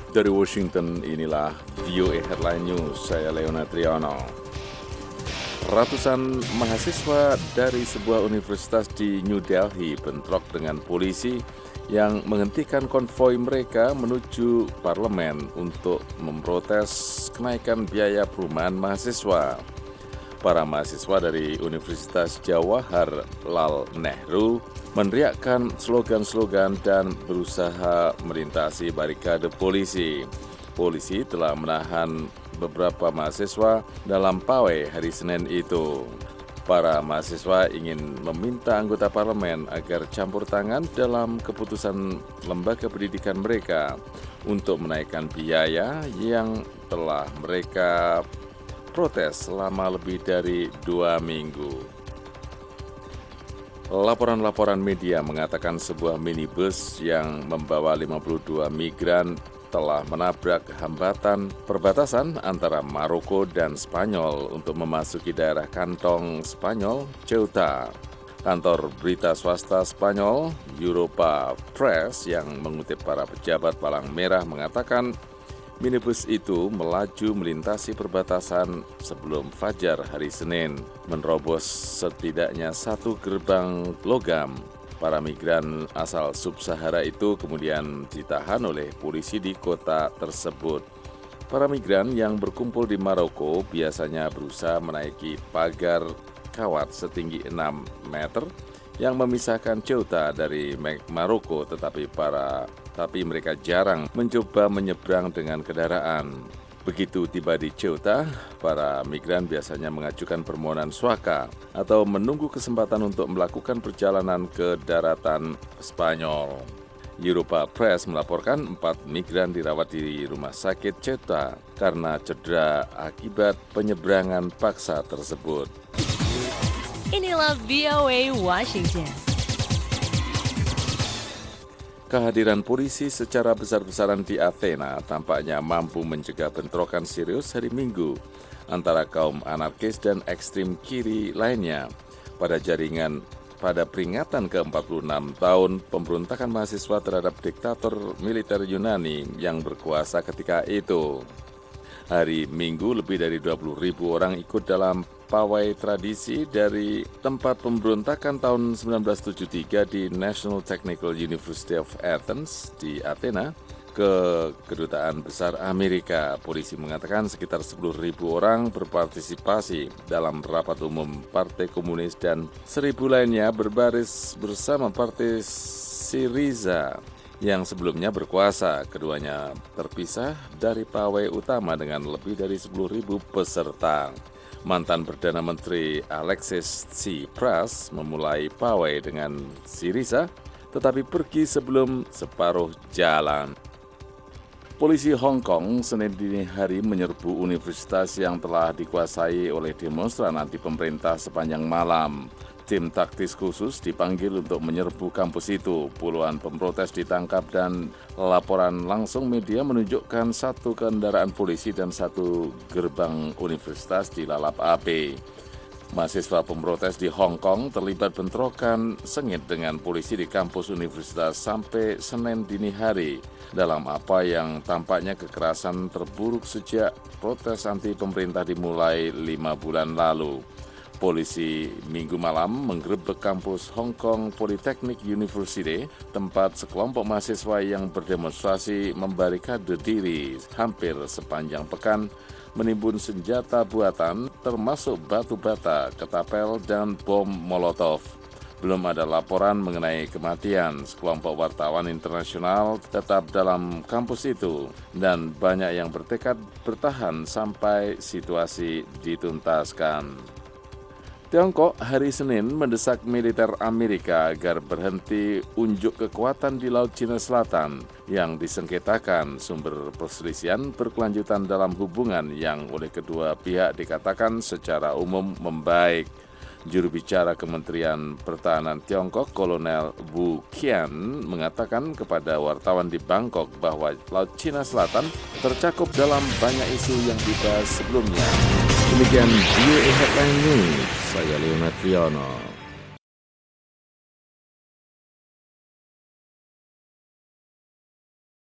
Dari Washington, inilah VOA Headline News, saya Leonard Triano. Ratusan mahasiswa dari sebuah universitas di New Delhi bentrok dengan polisi yang menghentikan konvoi mereka menuju parlemen untuk memprotes kenaikan biaya perumahan mahasiswa. Para mahasiswa dari Universitas Jawaharlal Nehru meneriakkan slogan-slogan dan berusaha melintasi barikade polisi. Polisi telah menahan beberapa mahasiswa dalam pawai hari Senin itu. Para mahasiswa ingin meminta anggota parlemen agar campur tangan dalam keputusan lembaga pendidikan mereka untuk menaikkan biaya yang telah mereka protes selama lebih dari 2 minggu. Laporan-laporan media mengatakan sebuah minibus yang membawa 52 migran telah menabrak hambatan perbatasan antara Maroko dan Spanyol untuk memasuki daerah kantong Spanyol, Ceuta. Kantor berita swasta Spanyol, Europa Press, yang mengutip para pejabat Palang Merah mengatakan minibus itu melaju melintasi perbatasan sebelum fajar hari Senin, menerobos setidaknya 1 gerbang logam. Para migran asal Sub-Sahara itu kemudian ditahan oleh polisi di kota tersebut. Para migran yang berkumpul di Maroko biasanya berusaha menaiki pagar kawat setinggi 6 meter yang memisahkan Ceuta dari Maroko, tapi mereka jarang mencoba menyeberang dengan kendaraan. Begitu tiba di Ceuta, para migran biasanya mengajukan permohonan swaka atau menunggu kesempatan untuk melakukan perjalanan ke daratan Spanyol. Europa Press melaporkan 4 migran dirawat di rumah sakit Ceuta karena cedera akibat penyeberangan paksa tersebut. Inilah VOA Washington. Kehadiran polisi secara besar-besaran di Athena tampaknya mampu mencegah bentrokan serius hari Minggu antara kaum anarkis dan ekstrem kiri lainnya pada peringatan ke-46 tahun pemberontakan mahasiswa terhadap diktator militer Yunani yang berkuasa ketika itu. Hari Minggu, lebih dari 20.000 orang ikut dalam pawai tradisi dari tempat pemberontakan tahun 1973 di National Technical University of Athens di Athena ke Kedutaan Besar Amerika. Polisi mengatakan sekitar 10.000 orang berpartisipasi dalam rapat umum Partai Komunis dan 1.000 lainnya berbaris bersama Partai Syriza yang sebelumnya berkuasa. Keduanya terpisah dari pawai utama dengan lebih dari 10.000 peserta. Mantan Perdana Menteri Alexis Tsipras memulai pawai dengan Syriza, tetapi pergi sebelum separuh jalan. Polisi Hong Kong Senin dini hari menyerbu universitas yang telah dikuasai oleh demonstran anti pemerintah sepanjang malam. Tim taktis khusus dipanggil untuk menyerbu kampus itu. Puluhan pemprotes ditangkap dan laporan langsung media menunjukkan 1 kendaraan polisi dan 1 gerbang universitas dilalap api. Mahasiswa pemprotes di Hong Kong terlibat bentrokan sengit dengan polisi di kampus universitas sampai Senin dini hari dalam apa yang tampaknya kekerasan terburuk sejak protes anti pemerintah dimulai 5 bulan lalu. Polisi Minggu malam menggerebek kampus Hong Kong Polytechnic University, tempat sekelompok mahasiswa yang berdemonstrasi membarikade diri hampir sepanjang pekan, menimbun senjata buatan termasuk batu bata, ketapel, dan bom molotov. Belum ada laporan mengenai kematian. Sekelompok wartawan internasional tetap dalam kampus itu dan banyak yang bertekad bertahan sampai situasi dituntaskan. Tiongkok hari Senin mendesak militer Amerika agar berhenti unjuk kekuatan di Laut Cina Selatan yang disengketakan. Sumber perselisihan berkelanjutan dalam hubungan yang oleh kedua pihak dikatakan secara umum membaik. Juru bicara Kementerian Pertahanan Tiongkok, Kolonel Wu Qian, mengatakan kepada wartawan di Bangkok bahwa Laut Cina Selatan tercakup dalam banyak isu yang dibahas sebelumnya. Demikian VOA Headline News, saya Leonard Triano.